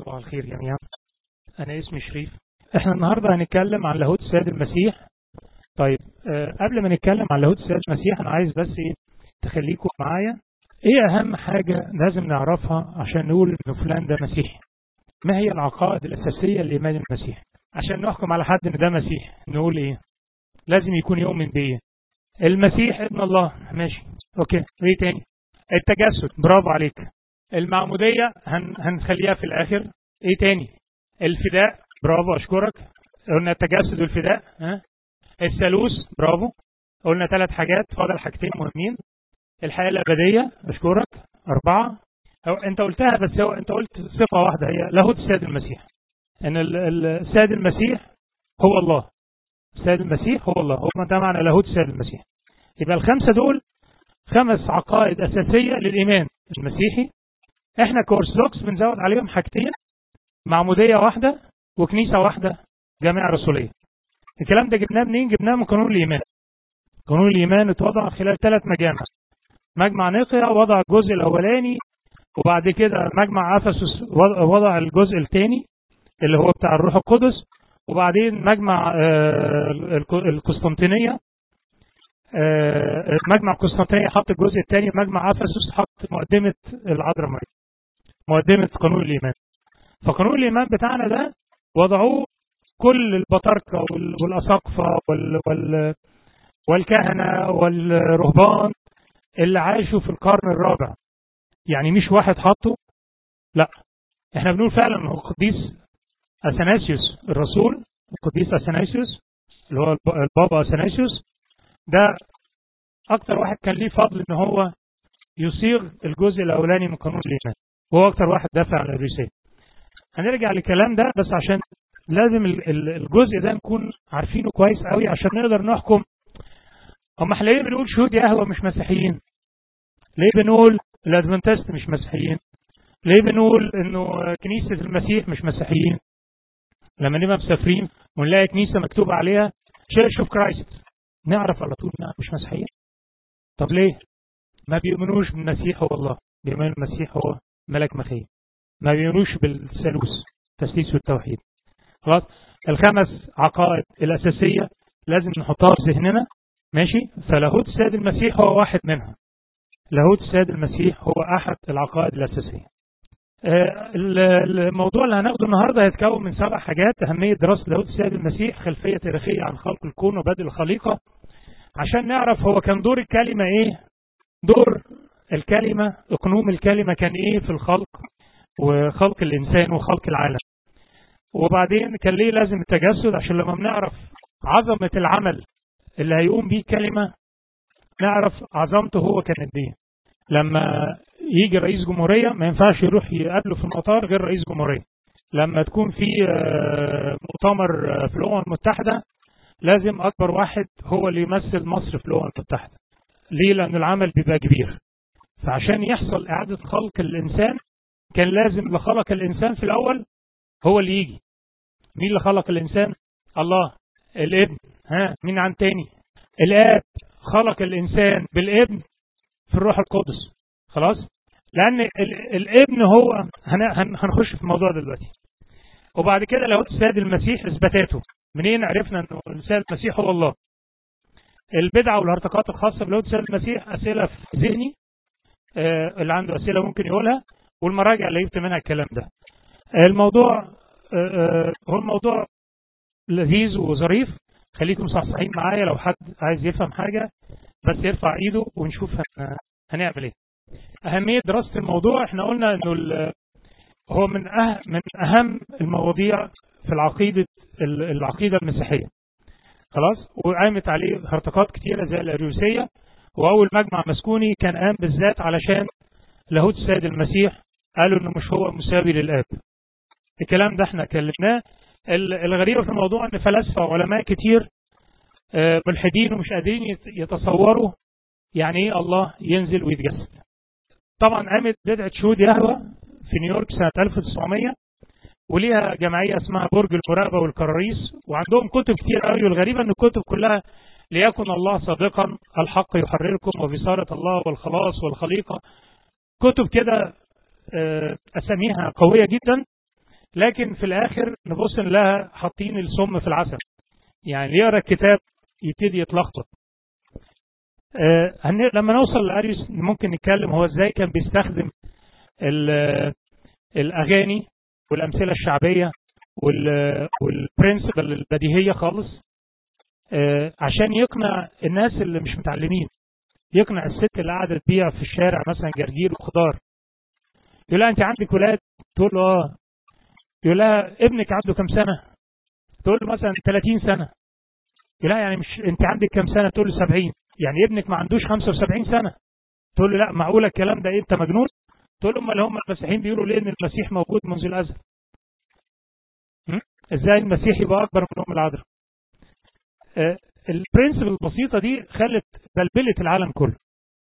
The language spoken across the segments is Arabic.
صباح الخير جميعا. أنا اسمي شريف. احنا النهاردة هنتكلم عن لاهوت السيد المسيح. طيب قبل ما نتكلم عن لاهوت السيد المسيح أنا عايز بس تخليكم معايا. ايه أهم حاجة لازم نعرفها عشان نقول إن فلان ده مسيحي؟ ما هي العقائد الأساسية للإيمان المسيحي؟ عشان نحكم على حد إن ده مسيحي نقول إيه؟ لازم يكون يؤمن بإيه؟ المسيح ابن الله، ماشي أوكي. إيه تاني؟ التجسد، برافو عليك. المعمودية هنخليها في الآخر. إيه تاني؟ الفداء، برافو أشكرك. قلنا التجسد والفداء. الثالوث، برافو. قلنا 3 حاجات، فاضل حاجتين مهمين. الحياة الأبدية، أشكرك. 4. أنت قلتها بس أنت قلت صفة واحدة، هي لاهوت السيد المسيح. إن السيد المسيح هو الله. السيد المسيح هو الله، هو ده معنى لاهوت السيد المسيح. يبقى ال5 دول 5 عقائد أساسية للإيمان المسيحي. احنا كأرثوذكس بنزود عليهم حاجتين: معمودية واحدة وكنيسة واحدة جامعة رسولية. الكلام ده جبناه منين؟ جبناه من قانون الإيمان. قانون الإيمان اتوضع خلال 3 مجامع. مجمع نيقيا وضع الجزء الأولاني، وبعد كده مجمع أفسس وضع الجزء الثاني اللي هو بتاع الروح القدس، وبعدين مجمع القسطنطينية. مجمع القسطنطينية حط الجزء الثاني، مجمع أفسس حط مقدمة العذراء مريم، مقدمة قانون الإيمان. فقانون الإيمان بتاعنا ده وضعوه كل البطاركة والأساقفة والكهنة والرهبان اللي عاشوا في القرن الرابع. يعني مش واحد حطه، لا، احنا بنقول فعلا انه القديس اثناسيوس الرسول، القديس اثناسيوس اللي هو البابا اثناسيوس ده اكتر واحد كان ليه فضل ان هو يصيغ الجزء الاولاني من قانون الإيمان، وهو اكتر واحد دافع عن الرسالة. هنرجع للكلام ده بس عشان لازم الجزء ده نكون عارفينه كويس قوي عشان نقدر نحكم. هم احنا ليه بنقول شهود يهوه مش مسيحيين؟ ليه بنقول الادفنتست مش مسيحيين؟ ليه بنقول انه كنيسة المسيح مش مسيحيين؟ لما نبقى مسافرين ونلاقي كنيسة مكتوب عليها Church of Christ نعرف على طول انها مش مسيحيين. طب ليه؟ ما بيؤمنوش بالمسيح هو الله، بيؤمنوا المسيح هو ملك مخيل، ما بيؤمنوش بالثالوث، التثليث والتوحيد. خلاص، ال5 عقائد الأساسية لازم نحطها في ذهننا، ماشي؟ فلاهوت السيد المسيح هو واحد منها. لاهوت السيد المسيح هو أحد العقائد الأساسية. الموضوع اللي هناخده النهارده هيتكون من 7 حاجات: أهمية دراسة لاهوت السيد المسيح، خلفية تاريخية عن خلق الكون وبدء الخليقة، عشان نعرف هو كان دور الكلمة إيه، دور الكلمة، اقنوم الكلمة كان إيه في الخلق وخلق الإنسان وخلق العالم. وبعدين كان ليه لازم التجسد عشان لما بنعرف عظمة العمل اللي هيقوم بيه كلمة نعرف عظمته هو كانت دي. لما يجي رئيس جمهورية ما ينفعش يروح يقابله في المطار غير رئيس جمهورية. لما تكون في مؤتمر في الأمم المتحدة لازم أكبر واحد هو اللي يمثل مصر في الأمم المتحدة. ليه؟ لأن العمل بيبقى كبير. فعشان يحصل إعادة خلق الإنسان كان لازم اللي خلق الإنسان في الأول هو اللي يجي. مين اللي خلق الإنسان؟ الله. الابن، مين عن تاني؟ الآب خلق الإنسان بالابن في الروح القدس. خلاص، لأن الابن هو هنخش في الموضوع دلوقتي. وبعد كده لاهوت السيد المسيح إثباتاته. منين عرفنا أن السيد المسيح هو الله؟ البدعة والهرطقات الخاصة بلاهوت السيد المسيح، أسئلة في ذهني، اللي عنده أسئلة ممكن يقولها، والمراجع اللي جبت منها الكلام ده. الموضوع هو الموضوع لذيذ وظريف. خليكم صحصحين معايا، لو حد عايز يفهم حاجة بس يرفع ايده ونشوف هنعمل ايه. أهمية دراسة الموضوع، احنا قلنا انه هو من أهم المواضيع في العقيدة المسيحية. خلاص، وقامت عليه هرطقات كتيرة زي الأريوسية، وأول مجمع مسكوني كان قام بالذات علشان لاهوت السيد المسيح قالوا انه مش هو مساوي للآب. الكلام ده احنا كلمناه. الغريبة في الموضوع ان فلاسفة وعلماء كتير ملحدين ومش قادرين يتصوروا يعني ايه الله ينزل ويتجسد. طبعا قامت بدعة شهود يهوه في نيويورك سنة 1900، وليها جمعية اسمها برج المراقبة والكراريس، وعندهم كتب كتير قوي. والغريبة ان الكتب كلها ليكن الله صادقا، الحق يحرركم، وبصارة الله، والخلاص، والخليقة. كتب كده أساميها قوية جدا. لكن في الآخر نبص لها حاطين السم في العسل، يعني اللي يقرأ الكتاب يبتدي يتلخبط. لما نوصل لأريوس ممكن نتكلم هو ازاي كان بيستخدم الأغاني والأمثلة الشعبية والبرنسبل البديهية خالص عشان يقنع الناس اللي مش متعلمين. يقنع الست اللي قاعدة تبيع في الشارع مثلا جرجير وخضار، يقول لها انت عندك ولاد؟ تقول له اه. يقول لها ابنك عنده كم سنة؟ تقول له مثلا 30 سنة. يقول لها يعني مش انت عندك كم سنة؟ تقول له 70. يعني ابنك ما عندوش 75 سنة. تقول له لا معقولة الكلام ده؟ ايه انت مجنون؟ تقول له امال هم المسيحيين بيقولوا ليه ان المسيح موجود منذ الازل؟ ازاي المسيح يبقى اكبر من ام العذراء؟ البرنسبل البسيطة دي خلت بلبلة العالم كله.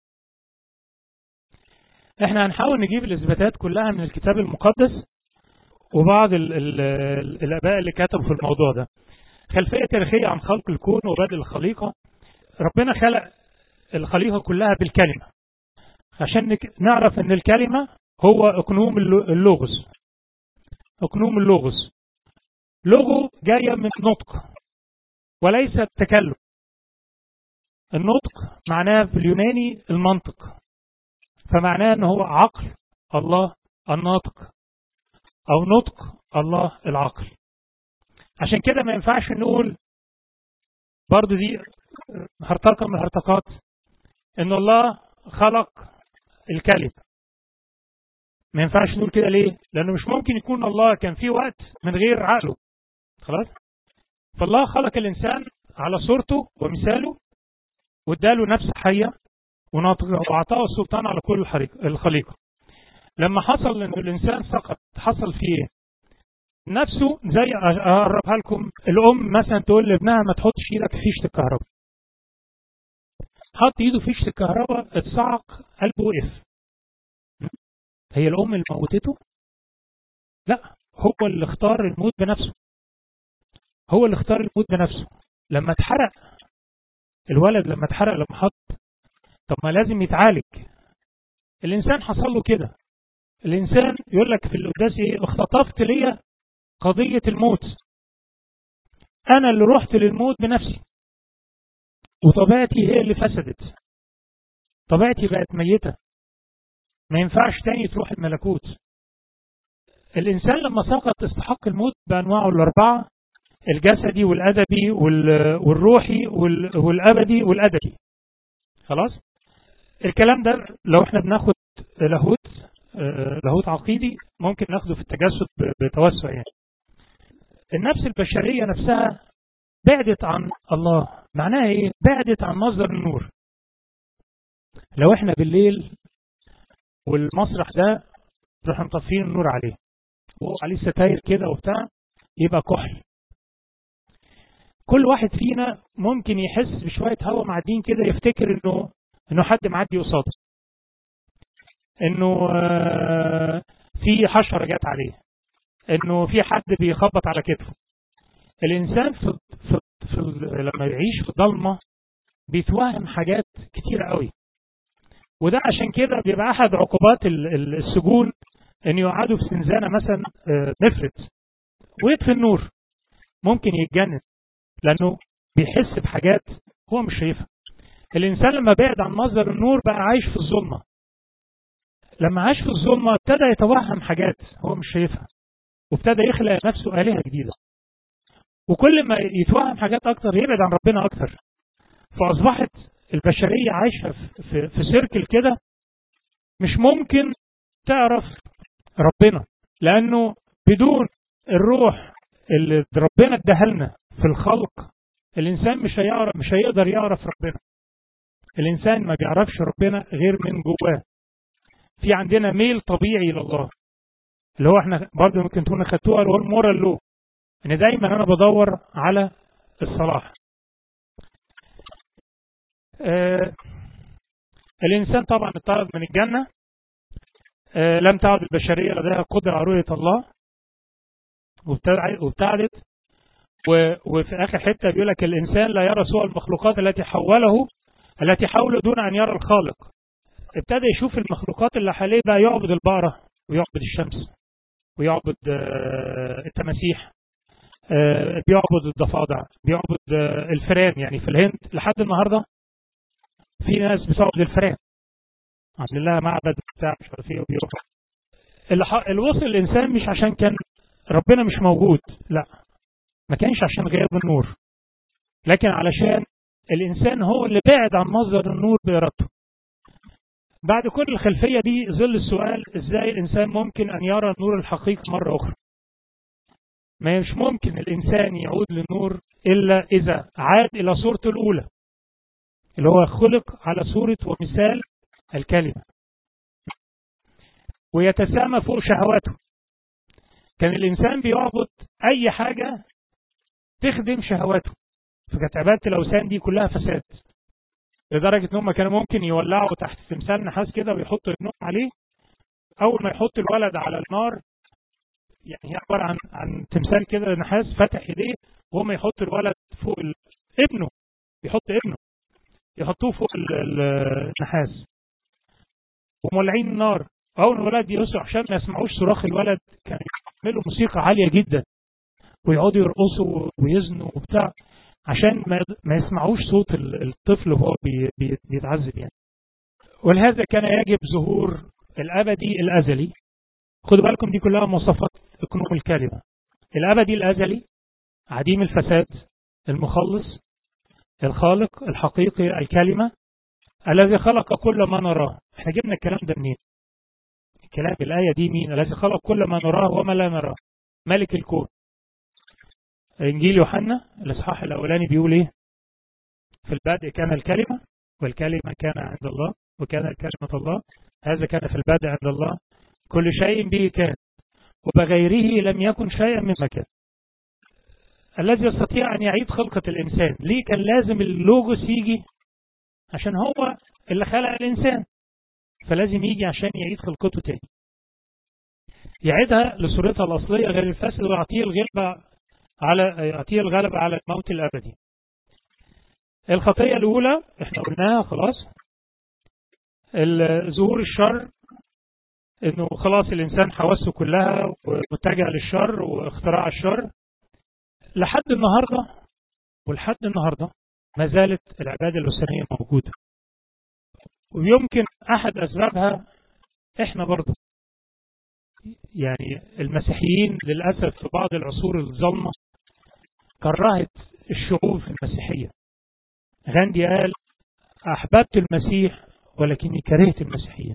احنا هنحاول نجيب الاثباتات كلها من الكتاب المقدس وبعض الاباء اللي كتبوا في الموضوع ده. خلفية تاريخية عن خلق الكون وبدء الخليقة. ربنا خلق الخليقة كلها بالكلمة، عشان نعرف ان الكلمة هو اقنوم اللوغوس. اقنوم اللوغوس، لوغو جاية من نطق وليس التكلم. النطق معناه في اليوناني المنطق، فمعناه ان هو عقل الله الناطق او نطق الله العقل. عشان كده ما ينفعش نقول برضو دي هرطقة من الهرطقات ان الله خلق الكلمة. ما ينفعش نقول كده ليه؟ لانه مش ممكن يكون الله كان في وقت من غير عقله. خلاص؟ فالله خلق الانسان على صورته ومثاله واداله نفس حية وناطقة واعطاه السلطان على كل الخليقة. لما حصل ان الانسان سقط حصل فيه نفسه زي اقربها لكم. الام مثلا تقول لابنها ما تحطش ايدك في فيشه الكهرباء. حط ايده في فيشه الكهرباء اتصعق قلبه وقف. هي الام اللي موتته؟ لا، هو اللي اختار الموت بنفسه. هو اللي اختار الموت بنفسه. لما اتحرق الولد، لما اتحرق، لما حط، طب ما لازم يتعالج. الانسان حصل له كده. الانسان يقول لك في القداس ايه؟ اختطفت ليا قضية الموت. انا اللي رحت للموت بنفسي، وطبيعتي هي اللي فسدت. طبيعتي بقت ميتة، ما ينفعش تاني تروح الملكوت. الانسان لما سقط استحق الموت بانواعه الاربعة: الجسدي والادبي والروحي والابدي والادبي. خلاص؟ الكلام ده لو احنا بناخد لاهوت عقيدي ممكن ناخده في التجسد بتوسع. يعني النفس البشرية نفسها بعدت عن الله. معناها ايه؟ بعدت عن مصدر النور. لو احنا بالليل والمسرح ده نروح مطفين النور عليه وعليه ستاير كده وبتاع، يبقى كحل. كل واحد فينا ممكن يحس بشوية هواء معدين كده يفتكر انه حد معدي قصاده، انه في حشرة جت عليه، انه في حد بيخبط على كتفه. الانسان لما يعيش في ضلمة بيتوهم حاجات كتير قوي. وده عشان كده بيبقى احد عقوبات السجون ان يقعدوا في زنزانة مثلا نفرت ويطفي النور. ممكن يتجنن لانه بيحس بحاجات هو مش شايفها. الانسان لما بعد عن مصدر النور بقى عايش في الظلمة. لما عاش في الظلمة ابتدى يتوهم حاجات هو مش شايفها، وابتدى يخلق نفسه آلهة جديدة. وكل ما يتوهم حاجات اكتر يبعد عن ربنا اكتر. فاصبحت البشرية عايشة في سيركل كده، مش ممكن تعرف ربنا، لانه بدون الروح اللي ربنا اداها لنا في الخلق الانسان مش هيقدر يعرف ربنا. الانسان ما بيعرفش ربنا غير من جواه. في عندنا ميل طبيعي لله اللي هو احنا برضه ممكن تكون خدتوها، اللي هو المورال لو، ان دايما انا بدور على الصلاح. الانسان طبعا اتطرد من الجنة. لم تعد البشرية لديها قدرة على رؤية الله وابتعدت. وفي اخر حتة بيقول لك الانسان لا يرى سوى المخلوقات التي حوله دون ان يرى الخالق. ابتدى يشوف المخلوقات اللي حواليه بقى، يعبد البقرة ويعبد الشمس ويعبد التماسيح، بيعبد الضفادع، بيعبد الفئران. يعني في الهند لحد النهارده في ناس بتعبد الفئران، عاملين لها معبد بتاع مش عارف ايه وبيروحوا. اللي وصل الانسان مش عشان كان ربنا مش موجود، لا، ما كانش عشان غياب النور، لكن علشان الانسان هو اللي بعد عن مصدر النور بإرادته. بعد كل الخلفية دي ظل السؤال: ازاي الانسان ممكن ان يرى النور الحقيقي مرة اخرى؟ ما مش ممكن الانسان يعود للنور الا اذا عاد الى صورته الاولى، اللي هو خلق على صورة ومثال الكلمة، ويتسامى فوق شهواته. كان الانسان بيعبد اي حاجة تخدم شهواته، فكانت عبادة الاوثان دي كلها فساد، لدرجة انهم كانوا ممكن يولعوا تحت تمثال نحاس كده ويحطوا ابنهم عليه. اول ما يحط الولد على النار، يعني هي عبارة عن تمثال كده نحاس فاتح ايديه، وهم يحط الولد فوق ابنه، يحطوه فوق النحاس ومولعين النار. اول ما الولد يسرع عشان ما يسمعوش صراخ الولد، كانوا يعملوا موسيقى عالية جدا ويقعدوا يرقصوا ويزنوا وبتاع عشان ما يسمعوش صوت الطفل وهو بيتعذب يعني. ولهذا كان يجب ظهور الأبدي الأزلي. خدوا بالكم دي كلها مواصفات اكنوم الكلمة: الأبدي الأزلي، عديم الفساد، المخلص، الخالق الحقيقي الكلمة، الذي خلق كل ما نراه. احنا جبنا الكلام ده منين؟ الكلام الآية دي مين؟ الذي خلق كل ما نراه وما لا نراه، ملك الكون. إنجيل يوحنا الإصحاح الأولاني بيقول إيه؟ في البدء كان الكلمة، والكلمة كان عند الله، وكان كلمة الله، هذا كان في البدء عند الله، كل شيء به كان، وبغيره لم يكن شيئا مما كان. الذي يستطيع أن يعيد خلقة الإنسان. ليه كان لازم اللوجوس يجي؟ عشان هو اللي خلق الإنسان، فلازم يجي عشان يعيد خلقته تاني، يعيدها لصورتها الأصلية غير الفاسد، ويعطيه الغلبة على الموت الأبدي. الخطية الأولى احنا قلناها خلاص، ظهور الشر، انه خلاص الإنسان حواسه كلها متجهة للشر واختراع الشر. لحد النهاردة ما زالت العبادة الوثنية موجودة، ويمكن أحد أسبابها احنا برضو، يعني المسيحيين للأسف في بعض العصور الظلمة كرهت الشعوب في المسيحية. غاندي قال: أحببت المسيح ولكني كرهت المسيحيين.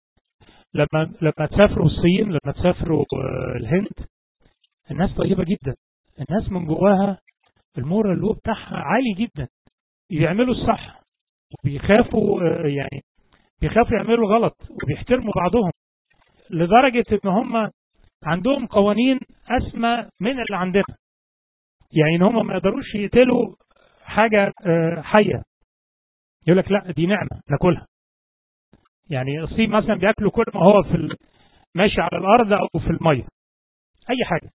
لما تسافروا الصين، لما تسافروا الهند، الناس طيبة جدا، الناس من جواها المورال لو بتاعها عالي جدا، يعملوا الصح وبيخافوا بيخافوا يعملوا غلط، وبيحترموا بعضهم، لدرجة ان هم عندهم قوانين اسمى من اللي عندنا. يعني ان هم ما يقدروش يقتلوا حاجة حية، يقول لك لا دي نعمة ناكلها. يعني الصين مثلا بياكلوا كل ما هو ماشي على الارض او في المية، اي حاجة.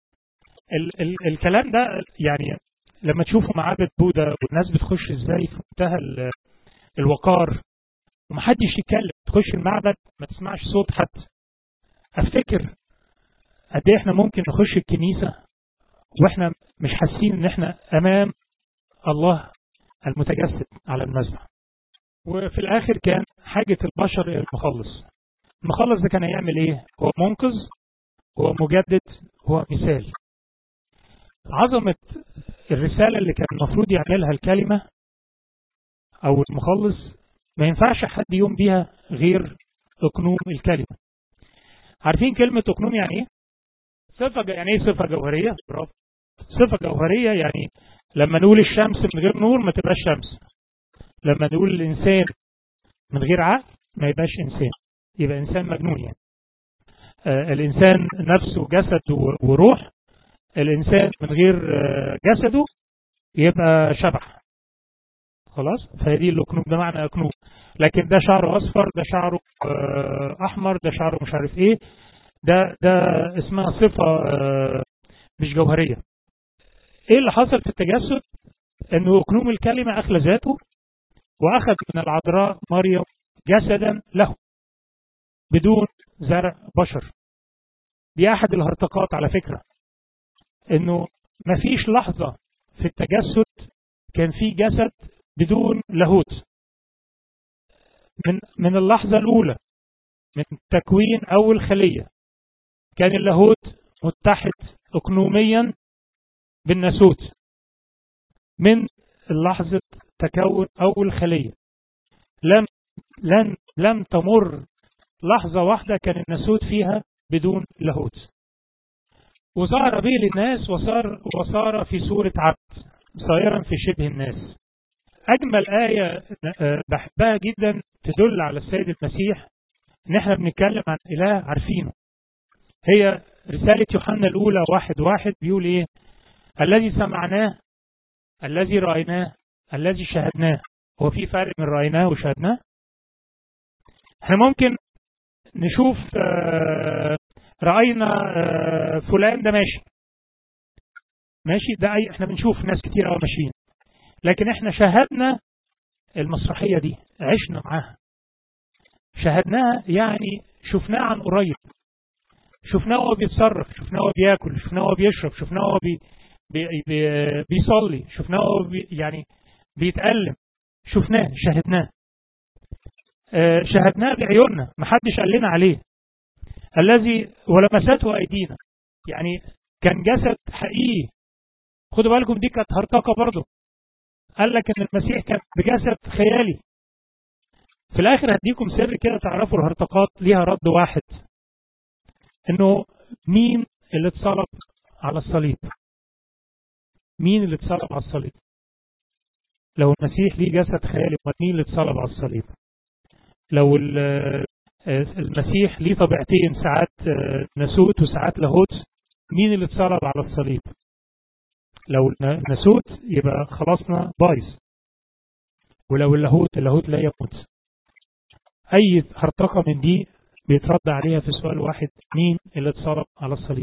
الكلام ده يعني لما تشوفوا معابد بوذا والناس بتخش ازاي في منتهى الوقار ومحدش يتكلم، تخش المعبد ما تسمعش صوت حد. افتكر قد ايه احنا ممكن نخش الكنيسة واحنا مش حاسين ان احنا امام الله المتجسد على المذبح. وفي الاخر كان حاجة البشر الى المخلص ده كان هيعمل ايه؟ هو منقذ، هو مجدد، هو مثال. عظمة الرسالة اللي كان المفروض يعملها الكلمة او المخلص ما ينفعش حد يقوم بيها غير اقنوم الكلمة. عارفين كلمة اقنوم يعني ايه؟ يعني ايه صفة جوهرية؟ برافو. صفة جوهرية يعني لما نقول الشمس من غير نور ما تبقاش شمس، لما نقول الإنسان من غير عقل ما يبقاش إنسان، يبقى إنسان مجنون يعني. الإنسان نفسه جسد وروح، الإنسان من غير جسده يبقى شبح. خلاص، فهذه الأكنوم، ده معنى أكنوم. لكن ده شعره أصفر، ده شعره أحمر، ده شعره مش عارف إيه، ده اسمها صفة مش جوهرية. إيه اللي حصل في التجسد؟ إنه أكنوم الكلمة أخلى ذاته وأخذ من العذراء مريم جسدا له بدون زرع بشر. دي أحد الهرطقات على فكرة، إنه مفيش لحظة في التجسد كان في جسد بدون لاهوت. من اللحظة الأولى من تكوين أول خلية كان اللاهوت متحد أقنوميا بالناسوت. من لحظة تكون أول خلية لم تمر لحظة واحدة كان الناسوت فيها بدون لاهوت. وظهر به للناس وصار في صورة عبد صائرا في شبه الناس. أجمل آية بحبها جدا تدل على السيد المسيح إن احنا بنتكلم عن إله عارفينه، هي رسالة يوحنا الأولى 1:1 بيقول إيه؟ الذي سمعناه، الذي رأيناه، الذي شاهدناه. هو في فرق من رأيناه وشاهدناه؟ احنا ممكن نشوف رأينا فلان ده ماشي ده احنا بنشوف ناس كتير قوي ماشيين، لكن احنا شاهدنا المسرحية دي، عشنا معاها، شاهدناها يعني شفناه عن قريب، شفناه وهو بيتصرف، شفناه وهو بياكل، شفناه وهو بيشرب، شفناه وهو بيصلي، شفناه وهو يعني بيتألم، شفناه، شاهدناه، شاهدناه بعيوننا، محدش قال لنا عليه. الذي ولمسته أيدينا، يعني كان جسد حقيقي. خدوا بالكم دي كانت هرطقة برضه، قال لك ان المسيح كان بجسد خيالي. في الاخر هديكم سر كده تعرفوا الهرطقات ليها رد واحد، انه مين اللي اتصلب على الصليب؟ مين اللي اتصلب على الصليب؟ لو المسيح ليه جسد خيالي، مين اللي اتصلب على الصليب؟ لو المسيح ليه طبيعتين، ساعات ناسوت وساعات لاهوت، مين اللي اتصلب على الصليب؟ لو ناسوت يبقى خلاصنا بايظ، ولو اللاهوت لا يموت. اي هرطقة من دي بيترد عليها في سؤال واحد، مين اللي اتصلب على الصليب؟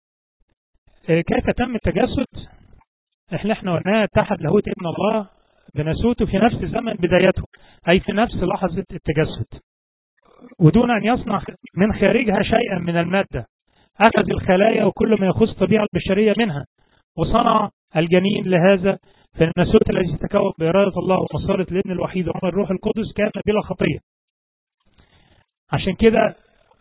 كيف تم التجسد؟ احنا قلنا اتحد لاهوت ابن الله بناسوته في نفس زمن بدايته، اي في نفس لحظة التجسد، ودون ان يصنع من خارجها شيئا من المادة. اخذ الخلايا وكل ما يخص الطبيعة البشرية منها، وصنع الجنين لهذا. فالناسوت الذي تكون بإرادة الله ومصارة الابن الوحيد وعمل الروح القدس كان بلا خطية. عشان كده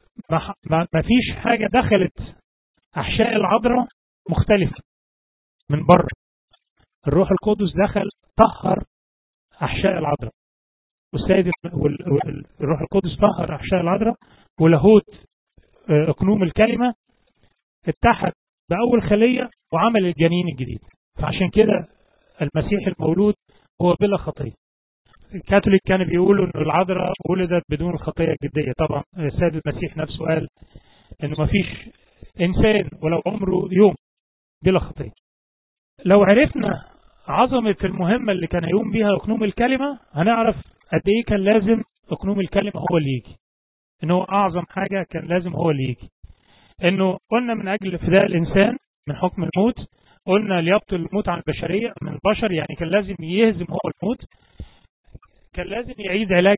ما فيش حاجة دخلت أحشاء العذراء مختلفة من بره. الروح القدس دخل طهر أحشاء العذراء، والسيد الروح القدس طهر أحشاء العذراء، ولاهوت أقنوم الكلمة اتحد بأول خلية وعمل الجنين الجديد. فعشان كده المسيح المولود هو بلا خطية. الكاثوليك كانوا بيقولوا ان العذراء ولدت بدون الخطية الجدية. طبعا السيد المسيح نفسه قال انه ما فيش انسان ولو عمره يوم بلا خطية. لو عرفنا عظمة المهمة اللي كان يقوم بها أقنوم الكلمة، هنعرف قد ايه كان لازم أقنوم الكلمة هو اللي يجي، انه اعظم حاجة كان لازم هو اللي يجي. انه قلنا من اجل فداء الانسان من حكم الموت، قلنا ليبطل الموت عن البشرية من البشر، يعني كان لازم يهزم هو الموت، كان لازم يعيد علاج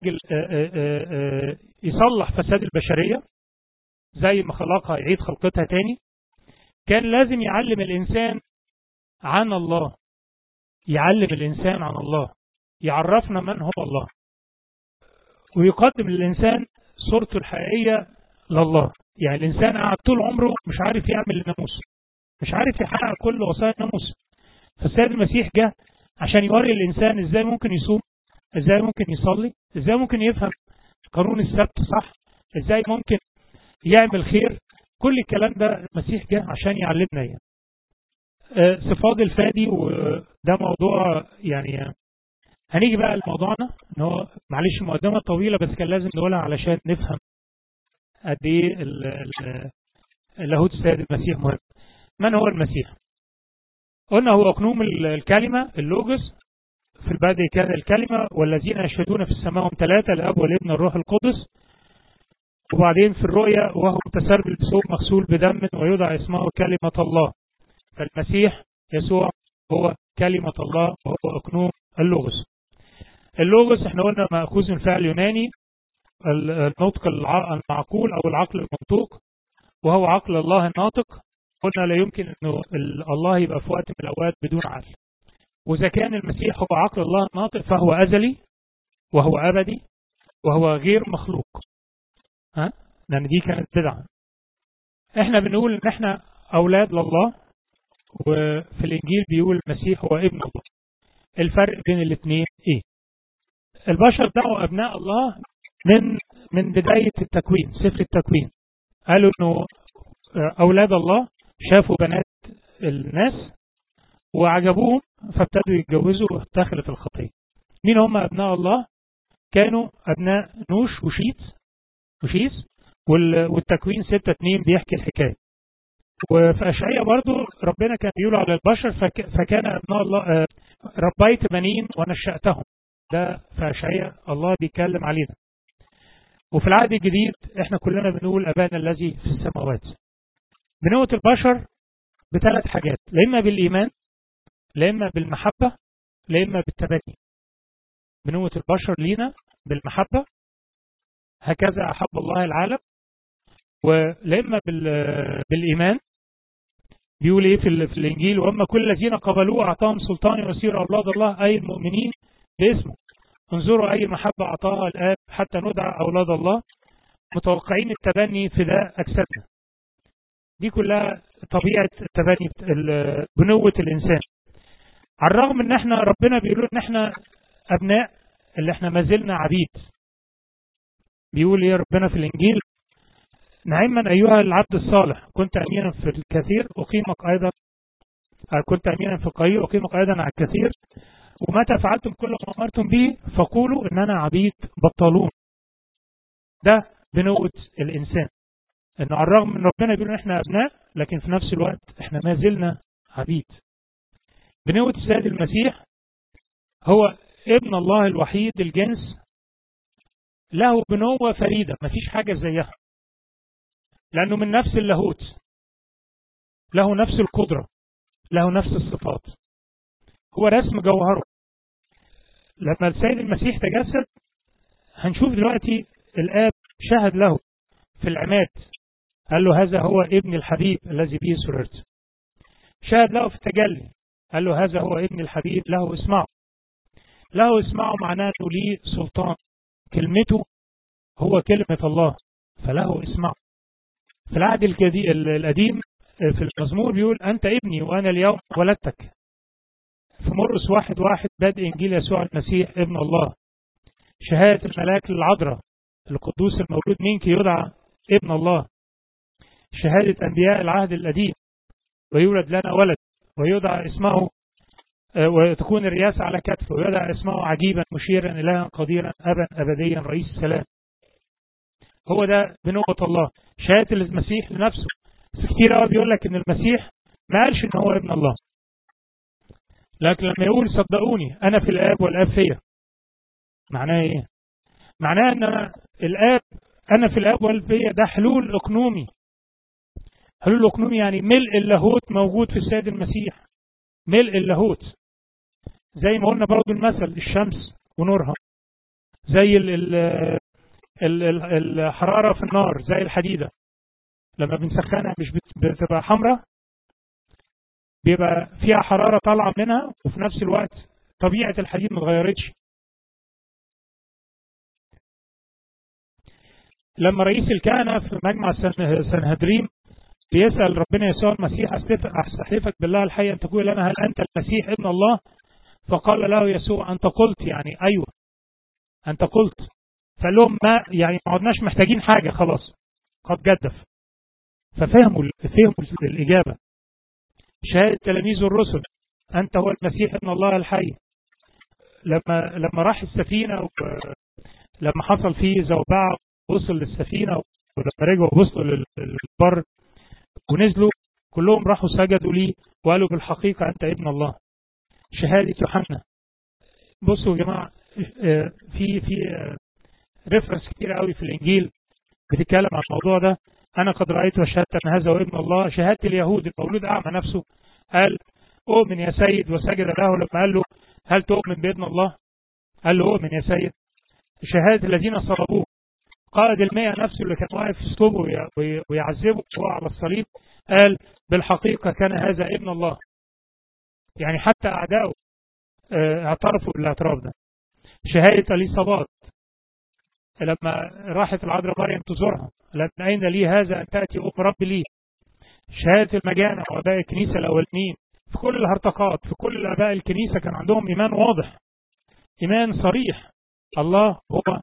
يصلح فساد البشرية زي ما خلقها يعيد خلقتها تاني. كان لازم يعلم الإنسان عن الله، يعلم الإنسان عن الله، يعرفنا من هو الله، ويقدم للإنسان صورته الحقيقية لله. يعني الإنسان قاعد طول عمره مش عارف يعمل الناموس، مش عارف يحقق كل وصايا الناموس. فالسيد المسيح جه عشان يوري الإنسان إزاي ممكن يصوم، إزاي ممكن يصلي، إزاي ممكن يفهم قانون السبت صح، إزاي ممكن يعمل خير. كل الكلام ده المسيح جه عشان يعلمنا يعني. صفات الفادي، وده موضوع يعني هنيجي بقى لموضوعنا، ان هو معلش المقدمه طويله بس كان لازم نقولها علشان نفهم قد ايه لاهوت السيد المسيح مهم. من هو المسيح؟ قلنا هو أقنوم الكلمة، اللوجوس. في البدء كان الكلمة، والذين يشهدون في السماء هم ثلاثة، الأب والابن والروح القدس. وبعدين في الرؤيا وهو متسربل بثوب مغسول بدم ويدعى اسمه كلمة الله. فالمسيح يسوع هو كلمة الله وهو أقنوم اللوجوس. اللوجوس احنا قلنا مأخوذ من فعل يوناني، النطق المعقول أو العقل المنطوق، وهو عقل الله الناطق. قلنا لا يمكن أنه الله يبقى في وقت من الأوقات بدون عقل. وإذا كان المسيح هو عقل الله الناطق فهو أزلي وهو أبدي وهو غير مخلوق. لأن دي كانت بدعة. احنا بنقول ان احنا أولاد لله، وفي الإنجيل بيقول المسيح هو ابن الله. الفرق بين الاثنين ايه؟ البشر دعوا أبناء الله من بداية التكوين، سفر التكوين. قالوا انه أولاد الله شافوا بنات الناس وعجبوهم فابتدوا يتجوزوا ودخلت الخطية. مين هم أبناء الله؟ كانوا أبناء نوش وشيس. والتكوين 6:2 بيحكي الحكاية. وفي أشعياء برضو ربنا كان بيقول على البشر فكان أبناء الله ربيت بنين ونشأتهم. ده في أشعياء الله بيتكلم علينا. وفي العهد الجديد احنا كلنا بنقول أبانا الذي في السماوات. بنوة البشر بثلاث حاجات، لا إما بالإيمان، لا إما بالمحبة، لا إما بالتبني. بنوة البشر لينا بالمحبة، هكذا أحب الله العالم. ولا إما بالإيمان. بيقول إيه في الإنجيل؟ وأما كل الذين قبلوه أعطاهم سلطان يصير أولاد الله، أي المؤمنين باسمه. انظروا أي محبة أعطاها الآب حتى ندعى أولاد الله، متوقعين التبني فداء أجسادنا. دي كلها طبيعة التبني، بنوة الإنسان. على الرغم ان احنا ربنا بيقول ان احنا ابناء، اللي احنا ما زلنا عبيد. بيقول ايه ربنا في الانجيل؟ نعما ايها العبد الصالح، كنت امينا في الكثير اقيمك ايضا، كنت امينا في القليل اقيمك ايضا على الكثير، ومتى فعلتم كل ما امرتم به فقولوا اننا عبيد بطلون. ده بنوة الانسان، انه على الرغم من ربنا بيقول ان احنا ابناء لكن في نفس الوقت احنا ما زلنا عبيد. بنوة السيد المسيح هو ابن الله الوحيد الجنس، له بنوة فريدة ما فيش حاجة زيها، لأنه من نفس اللاهوت، له نفس القدرة، له نفس الصفات، هو رسم جوهره. لما السيد المسيح تجسد هنشوف دلوقتي الآب شهد له في العماد، قال له هذا هو ابن الحبيب الذي به سررت. شهد له في التجلي، قال له هذا هو ابن الحبيب له اسمعه. له اسمعه معناه انه ليه سلطان، كلمته هو كلمة الله، فله اسمعه. في العهد القديم في المزمور بيقول أنت ابني وأنا اليوم ولدتك. في مرقس 1:1 بدء إنجيل يسوع المسيح ابن الله. شهادة الملاك للعذراء القدوس المولود منك يدعى ابن الله. شهادة أنبياء العهد القديم ويولد لنا ولد ويدعى اسمه، وتكون الرياسة على كتفه، ويدعى اسمه عجيبا مشيرا إلها قديرا أبا أبديا رئيس السلام. هو ده بنوة الله. شهادة المسيح لنفسه. كتير قوي بيقول لك ان المسيح ما قالش ان هو ابن الله، لكن لما يقول صدقوني انا في الاب والاب فيا، معناه ايه؟ معناه ان انا في الاب والاب فيا. ده حلول اقنومي. حلول اقنومي يعني ملء اللاهوت موجود في السيد المسيح، ملء اللاهوت. زي ما قلنا برضو المثل الشمس ونورها، زي الحرارة في النار، زي الحديدة لما بنسخنها مش بتبقى حمراء، بيبقى فيها حرارة طالعة منها، وفي نفس الوقت طبيعة الحديد ما اتغيرتش. لما رئيس الكهنة في مجمع سنهدريم بيسأل ربنا يسوع المسيح أستحلفك بالله الحي أن تقول لنا هل أنت المسيح ابن الله؟ فقال له يسوع أنت قلت، يعني أيوة أنت قلت. فقال لهم ما يعني ما عدناش محتاجين حاجة، خلاص قد جدف. ففهموا الإجابة. شهادة تلاميذ الرسل أنت هو المسيح ابن الله الحي. لما راح السفينة لما حصل فيه زوبعة وصل للسفينة، ولما رجعوا وصلوا للبر ونزلوا كلهم راحوا سجدوا لي وقالوا بالحقيقة أنت ابن الله. شهادة يوحنا. بصوا يا جماعة، في ريفرنس كتير قوي في الإنجيل بتتكلم عن الموضوع ده. أنا قد رأيت وشهدت أن هذا هو ابن الله. شهادة اليهود المولود أعمى نفسه قال أؤمن يا سيد وسجد له. لما قال له هل تؤمن بابن الله؟ قال له أؤمن يا سيد. شهادة الذين صلبوه قائد المئة نفسه اللي كان واقف في اسلوبه ويعذبه وهو على الصليب قال بالحقيقة كان هذا ابن الله. يعني حتى أعداؤه اعترفوا بالاعتراف ده. شهادة اليصابات لما راحت العذراء مريم تزورها لأن أين لي هذا أن تأتي أم رب لي. شهادة المجانع وآباء الكنيسة الأولين في كل الهرطقات، في كل آباء الكنيسة كان عندهم إيمان واضح، إيمان صريح، الله هو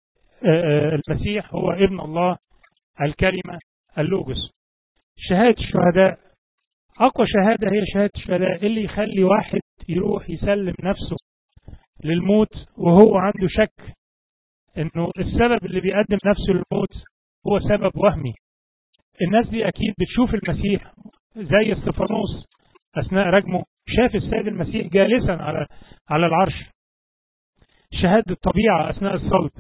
المسيح هو ابن الله الكلمة اللوجوس. شهادة الشهداء أقوى شهادة هي شهادة الشهداء، اللي يخلي واحد يروح يسلم نفسه للموت وهو عنده شك إنه السبب اللي بيقدم نفسه للموت هو سبب وهمي. الناس دي أكيد بتشوف المسيح زي استفانوس أثناء رجمه شاف السيد المسيح جالسا على العرش. شهادة الطبيعة أثناء الصلب،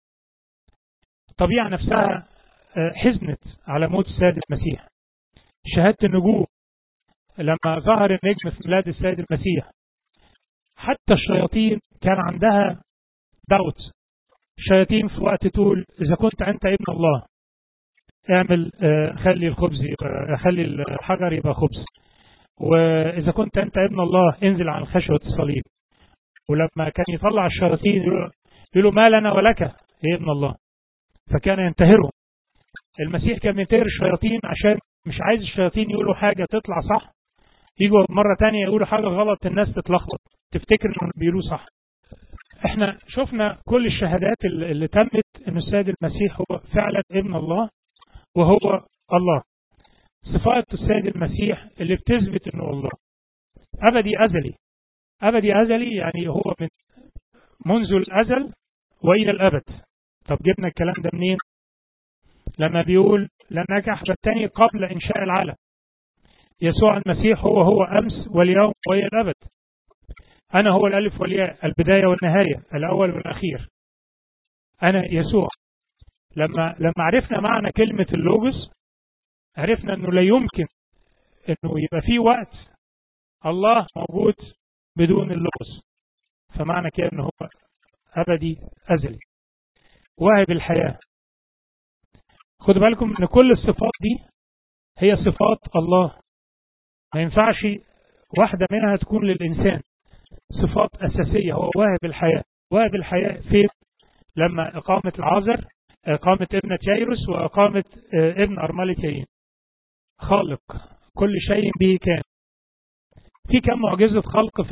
الطبيعة نفسها حزنت على موت السيد المسيح. شهادة النجوم لما ظهر النجم في ميلاد السيد المسيح، حتى الشياطين كان عندها دوت. الشياطين في وقت تقول إذا كنت أنت ابن الله اعمل خلي الخبز خلي الحجر يبقى خبز، وإذا كنت أنت ابن الله انزل عن خشبة الصليب. ولما كان يطلع الشياطين يقولوا ما لنا ولك يا ابن الله، فكان ينتهرهم. المسيح كان ينتهر الشياطين عشان مش عايز الشياطين يقولوا حاجة تطلع صح، يجوا مرة تانية يقولوا حاجة غلط الناس تتلخبط تفتكر انهم بيقولوا صح. احنا شفنا كل الشهادات اللي تمت ان السيد المسيح هو فعلا ابن الله وهو الله. صفات السيد المسيح اللي بتثبت انه الله ابدي ازلي. ابدي ازلي يعني هو منذ الازل والى الابد. طب جبنا الكلام ده منين؟ لما بيقول لأنك أحببتني قبل إنشاء العالم. يسوع المسيح هو أمس واليوم وإلى الأبد. أنا هو الألف والياء، البداية والنهاية، الأول والأخير. أنا يسوع. لما عرفنا معنى كلمة اللوجوس عرفنا أنه لا يمكن أنه يبقى فيه وقت الله موجود بدون اللوجوس. فمعنى كده أنه هو أبدي أزلي واهب الحياة. خدوا بالكم ان كل الصفات دي هي صفات الله، ما ينفعش واحدة منها تكون للإنسان. صفات أساسية. هو واهب الحياة. واهب الحياة فين؟ لما إقامة العازر، إقامة ابنة يايروس، وإقامة ابن أرملة يايين. خالق كل شيء به كان. في كم معجزة خلق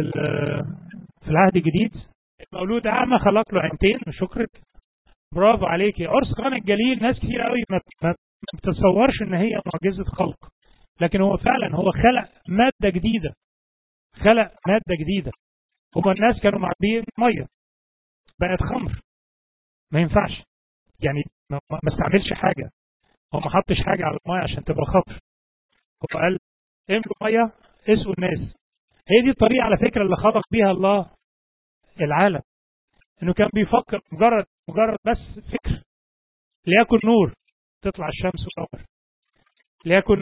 في العهد الجديد. المولود أعمى خلق له عينتين. شكرك، برافو عليكي. عرس قانا الجليل ناس كتير قوي ما بتتصورش ان هي معجزة خلق، لكن هو فعلا هو خلق مادة جديدة. خلق مادة جديدة. هما الناس كانوا معبيين مية بقت خمر. ما ينفعش يعني ما استعملش حاجة. هو ما حطش حاجة على المية عشان تبقى خمر. هو قال املوا مية اسقوا الناس. هي دي الطريقة على فكرة اللي خلق بيها الله العالم. انه كان بيفكر مجرد بس فكر. ليكن نور تطلع الشمس والقمر، ليكن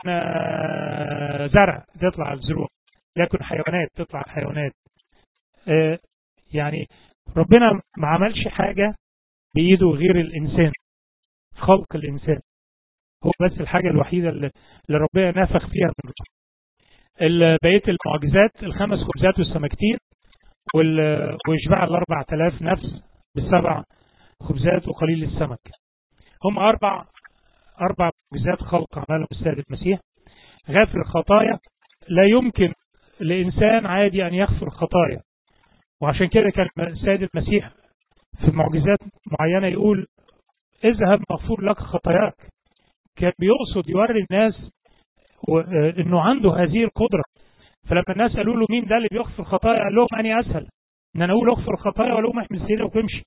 زرع تطلع الزروع، ليكن حيوانات تطلع الحيوانات. يعني ربنا ما عملش حاجة بإيده غير الإنسان، خلق الإنسان. هو بس الحاجة الوحيدة اللي ربنا نفخ فيها من روحه. بقية المعجزات 5 خبزات والسمكتين ويشبع 4000 نفس ب7 خبزات وقليل السمك. هم 4 معجزات خلق عملهم السيد المسيح. غافر الخطايا. لا يمكن لإنسان عادي أن يغفر الخطايا، وعشان كده كان السيد المسيح في معجزات معينة يقول اذهب مغفور لك خطاياك. كان بيقصد يوري الناس انه عنده هذه القدرة. فلما الناس قالوا له مين ده اللي بيغفر الخطايا، قال لهم أني أسهل ان انا اقول اغفر الخطايا ولا احمل سريرك وامشي.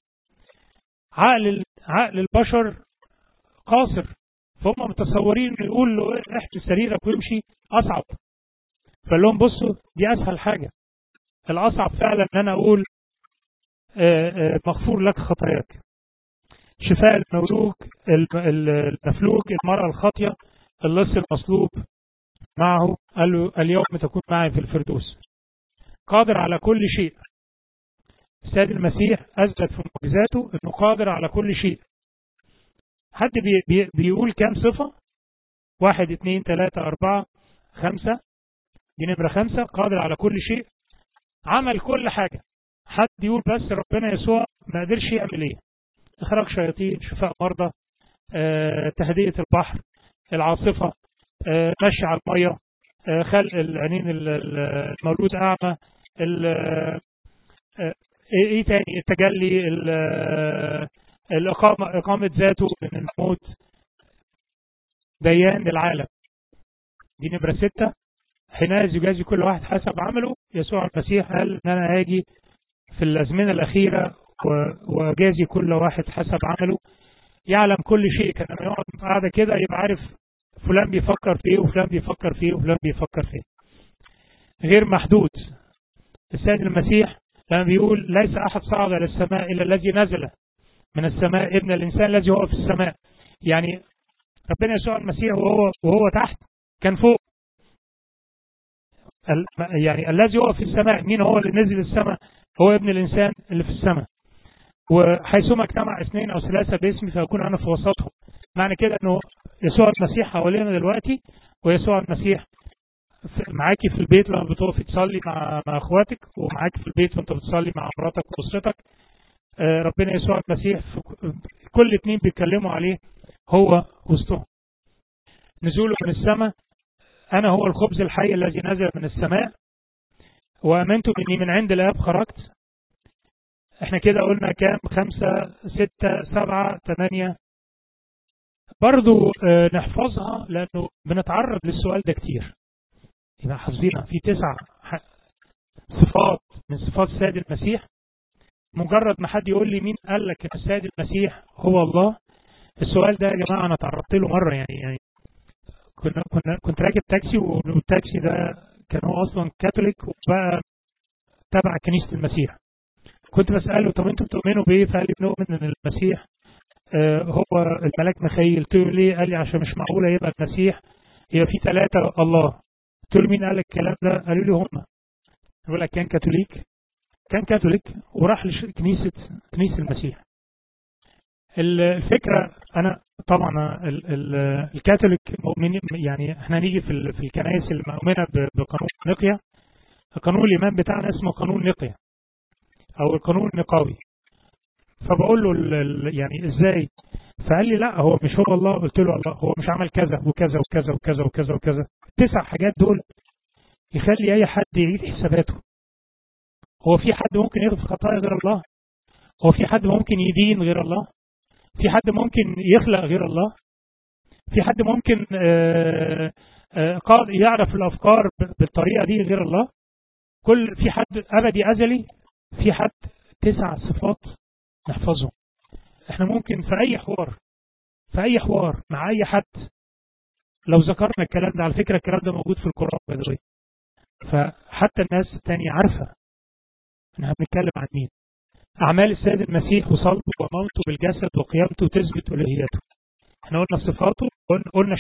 عقل البشر قاصر، فهم متصورين يقول له احمل سريرك وامشي اصعب. فقال لهم بصوا دي اسهل حاجة. الاصعب فعلا ان انا اقول مغفور لك خطاياك. شفاء المفلوج، المرأة الخاطية، اللص المصلوب معه، قال له اليوم تكون معي في الفردوس. قادر على كل شيء. السيد المسيح أثبت في معجزاته أنه قادر على كل شيء. حد بيقول كام صفة؟ 1 2 3 4 5. دي نمرة 5. قادر على كل شيء، عمل كل حاجة. حد يقول بس ربنا يسوع ما قدرش يعمل ايه؟ اخراج شياطين، شفاء مرضى، تهدئة البحر، العاصفة، مشي على المية، خلق العينين المولود اعمى، ايه تاني؟ التجلي، اقامة ذاته من الموت، ديان للعالم. دي نمرة 6. حينئذ يجازي كل واحد حسب عمله. يسوع المسيح قال ان انا هاجي في الازمنة الاخيرة وجازي كل واحد حسب عمله. يعلم كل شيء. كان لما يقعد قاعدة كده يبقى عارف فلان بيفكر في ايه وفلان بيفكر في ايه وفلان بيفكر في ايه. غير محدود. السيد المسيح لما بيقول ليس احد صعد الى السماء الا الذي نزل من السماء، ابن الانسان الذي هو في السماء. يعني ربنا يسوع المسيح وهو تحت كان فوق. يعني الذي هو في السماء، مين هو اللي نزل السماء؟ هو ابن الانسان اللي في السماء. وحيثما اجتمع 2 أو 3 باسمي فيكون انا في وسطهم. معنى كده انه يسوع المسيح حوالينا دلوقتي، ويسوع المسيح معاكي في البيت لما بتقفي تصلي مع اخواتك، ومعاكي في البيت وانت بتصلي مع مراتك واسرتك. ربنا يسوع المسيح كل 2 بيتكلموا عليه هو وسطهم. نزوله من السماء، انا هو الخبز الحي الذي نزل من السماء، وامنت اني من عند الاب خرجت. احنا كده قلنا كام؟ 5 6 7 8. برضو نحفظها لانه بنتعرض للسؤال ده كتير. يبقى حافظينها. في 9 صفات من صفات السيد المسيح. مجرد ما حد يقول لي مين قال لك ان السيد المسيح هو الله، السؤال ده يا جماعه انا تعرضت له مره. يعني كنت راكب تاكسي، والتاكسي ده كان هو اصلا كاثوليك وبقى تبع كنيسه المسيح. كنت بساله طب انتوا بتؤمنوا بايه؟ فقال لي بنؤمن ان المسيح هو الملاك ميخائيل. قلت له ليه؟ قال لي عشان مش معقوله يبقى المسيح هي في 3 الله. قلت له مين قال الكلام ده؟ قالوا لي هم. يقول لك كان كاثوليك وراح لكنيسه المسيح. الفكره انا طبعا الكاثوليك مؤمنين، يعني احنا نيجي في الكنائس المؤمنه بقانون نقيا. قانون الايمان بتاعنا اسمه قانون نقيا او القانون النقاوي. فبقول له يعني ازاي؟ فقال لي لا هو مش هو الله. قلت له الله هو مش عمل كذا وكذا وكذا وكذا وكذا وكذا. 9 حاجات دول يخلي اي حد يعيد حساباته. هو في حد ممكن يغفر خطايا غير الله؟ هو في حد ممكن يدين غير الله؟ في حد ممكن يخلق غير الله؟ في حد ممكن يعرف الافكار بالطريقه دي غير الله؟ في حد ابدي ازلي؟ في حد 9 صفات نحفظهم. احنا ممكن في اي حوار مع اي حد لو ذكرنا الكلام ده. على فكره الكلام ده موجود في القران بدوي، فحتى الناس الثانيه عارفه احنا بنتكلم عن مين. اعمال السيد المسيح وصلبه وموته بالجسد وقيامته تثبت الوهيته. احنا قلنا صفاته، قلنا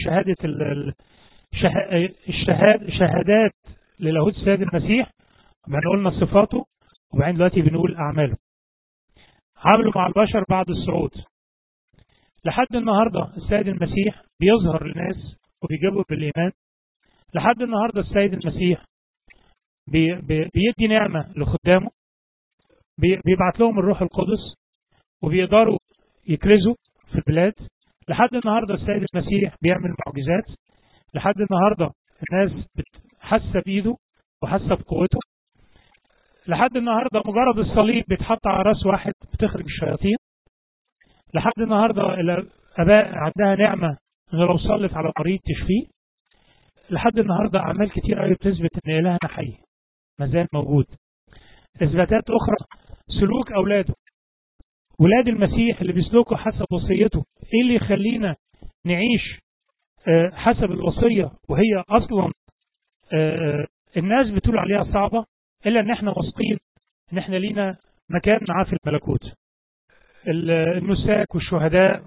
شهادات للاهوت السيد المسيح، وبعدين قلنا صفاته، وبعدين دلوقتي بنقول اعماله. عمله مع البشر بعد الصعود. لحد النهارده السيد المسيح بيظهر للناس وبيجيبهم بالايمان. لحد النهارده السيد المسيح بيدي نعمه لخدامه، بيبعت لهم الروح القدس وبيقدروا يكرزوا في البلاد. لحد النهارده السيد المسيح بيعمل معجزات. لحد النهارده الناس حاسه بايده وحاسه بقوته. لحد النهارده مجرد الصليب بيتحط على راس واحد بتخرج الشياطين. لحد النهارده الاباء عندها نعمه ان لو صلت على مريض تشفيه. لحد النهارده اعمال كتير قوي بتثبت ان الهنا حي ما زال موجود. اثباتات اخرى سلوك اولاده، ولاد المسيح اللي بيسلكوا حسب وصيته. ايه اللي يخلينا نعيش حسب الوصيه وهي اصلا الناس بتقول عليها صعبه، الا ان احنا واثقين ان احنا لينا مكان معاه في الملكوت. النساك والشهداء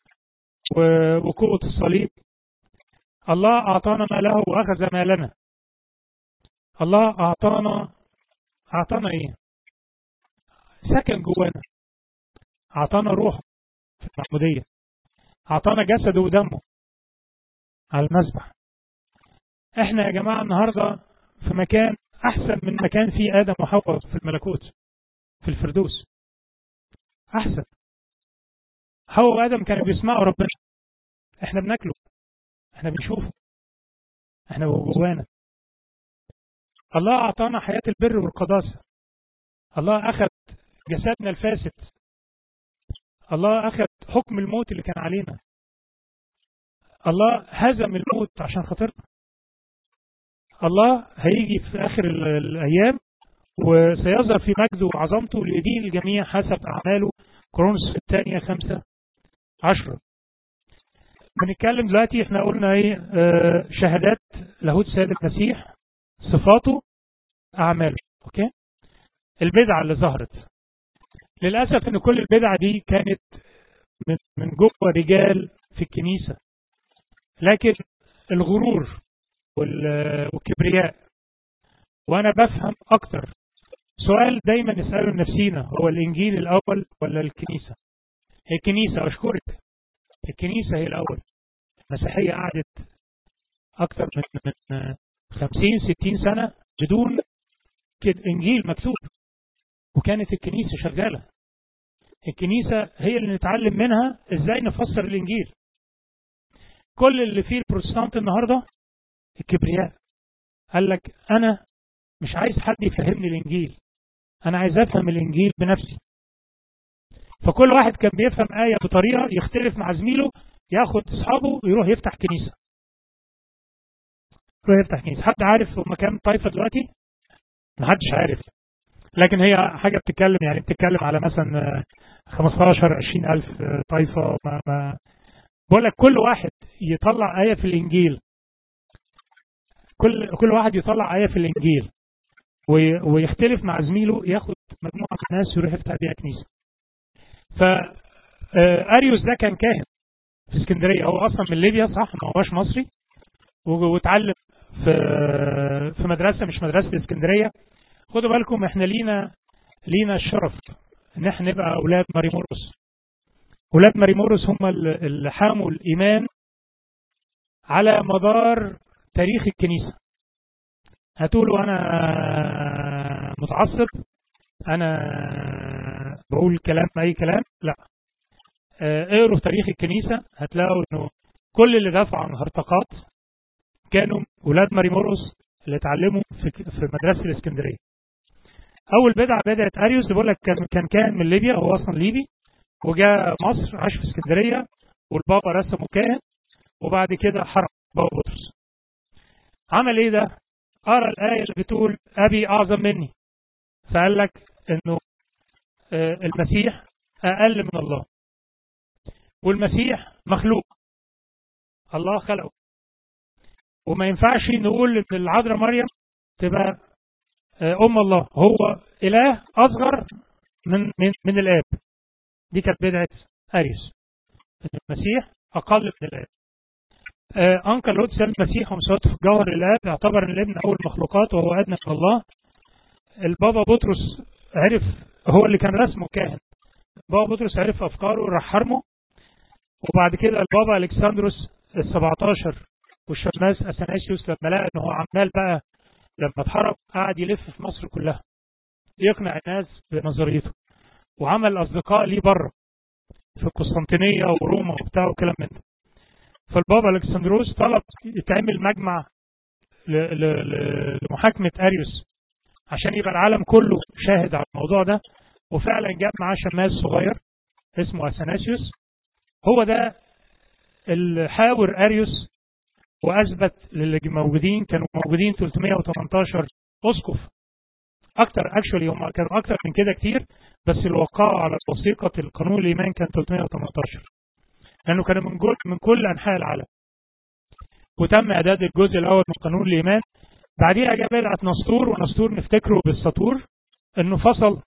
وقوة الصليب. الله أعطانا ما له وأخذ ما لنا. الله أعطانا إيه؟ سكن جوانا. أعطانا روح في المعمودية. أعطانا جسده ودمه على المذبح. احنا يا جماعة النهاردة في مكان أحسن من مكان فيه آدم وحواء في الملكوت في الفردوس. أحسن. حواء وآدم كانوا بيسمعوا ربنا، احنا بناكله، احنا بنشوفه، احنا جوانا. الله أعطانا حياة البر والقداسة. الله أخذ جسدنا الفاسد. الله أخذ حكم الموت اللي كان علينا. الله هزم الموت عشان خاطرنا. الله هيجي في آخر الأيام وسيظهر في مجده وعظمته ليدين الجميع حسب أعماله. كورنثوس الثانية 5:10. بنتكلم دلوقتي، احنا قلنا ايه؟ شهادات لاهوت السيد المسيح، صفاته، أعماله. اوكي. البدعة اللي ظهرت للأسف ان كل البدع دي كانت من جوه رجال في الكنيسة، لكن الغرور والكبرياء. وانا بفهم اكتر. سؤال دايما نسأله لنفسينا، هو الانجيل الاول ولا الكنيسة؟ الكنيسة. اشكرك. الكنيسة هي الاول. المسيحية قعدت اكتر من 50-60 سنة بدون انجيل مكتوب، وكانت الكنيسة شغالة. الكنيسة هي اللي نتعلم منها ازاي نفسر الانجيل. كل اللي فيه البروتستانت النهاردة الكبرياء. قال لك انا مش عايز حد يفهمني الانجيل، انا عايز افهم الانجيل بنفسي. فكل واحد كان بيفهم آية بطريقة، يختلف مع زميله، ياخد اصحابه ويروح يفتح كنيسة. حد عارف هم كام طائفة دلوقتي؟ محدش عارف. لكن هي حاجة بتتكلم، يعني بتتكلم على مثلا 15-20 ألف طائفة. بقول لك كل واحد يطلع آية في الإنجيل، كل واحد يطلع آية في الإنجيل ويختلف مع زميله، ياخد مجموعة من الناس ويروح يفتح بيها كنيسة. فأريوس ده كان كاهن في اسكندرية، هو أصلا من ليبيا، صح؟ ما هوش مصري، واتعلم في مدرسة، مش مدرسة اسكندرية. خدوا بالكم، احنا لينا الشرف ان احنا نبقى اولاد ماريمورس. اولاد ماريمورس هم اللي حاموا الايمان على مدار تاريخ الكنيسة. هتقولوا انا متعصب، انا بقول كلام اي كلام؟ لا. اقروا في تاريخ الكنيسة هتلاقوا انه كل اللي دافعوا عن هرطقات كانوا اولاد ماريمورس اللي اتعلموا في مدرسة الاسكندرية. اول بدعة بدأت اريوس، بيقول لك كان من ليبيا، هو اصلا ليبي، وجاء مصر، عاش في اسكندرية، والبابا رسمه كاهن، وبعد كده حرق بابا بطرس. عمل ايه ده؟ قرأ الآية اللي بتقول ابي اعظم مني، فقال لك انه المسيح اقل من الله، والمسيح مخلوق، الله خلقه، وما ينفعش نقول ان العذراء مريم تبقى ام الله، هو اله اصغر من الاب. دي كانت بدعة اريوس، المسيح اقل من الاب. انكر لاهوت السيد المسيح ومساواته في جوهر الاب، اعتبر ان الابن اول المخلوقات وهو ادنى من الله. البابا بطرس عرف، هو اللي كان رسمه كاهن، بابا بطرس عرف افكاره وراح حرمه. وبعد كده البابا الكسندروس ال17 والشماس اثناسيوس لما لقى ان هو عمال بقى، لما اتحرق قعد يلف في مصر كلها يقنع الناس بنظريته، وعمل اصدقاء ليه بره في القسطنطينيه وروما وبتاع وكلام من ده. فالبابا الكسندروس طلب يتعمل مجمع لمحاكمه اريوس عشان يبقى العالم كله شاهد على الموضوع ده. وفعلا جاب معاه شماس صغير اسمه اثناسيوس، هو ده اللي حاور اريوس واثبت للي موجودين، كانوا موجودين 318 اسقف، اكتر اكشولي، هم كانوا اكتر من كده كتير، بس اللي وقعوا على وثيقه القانون الايمان كان 318، لانه كانوا من كل انحاء العالم. وتم اعداد الجزء الاول من قانون الايمان. بعديها جاء بدعه نسطور، ونسطور نفتكره بالسطور، انه فصل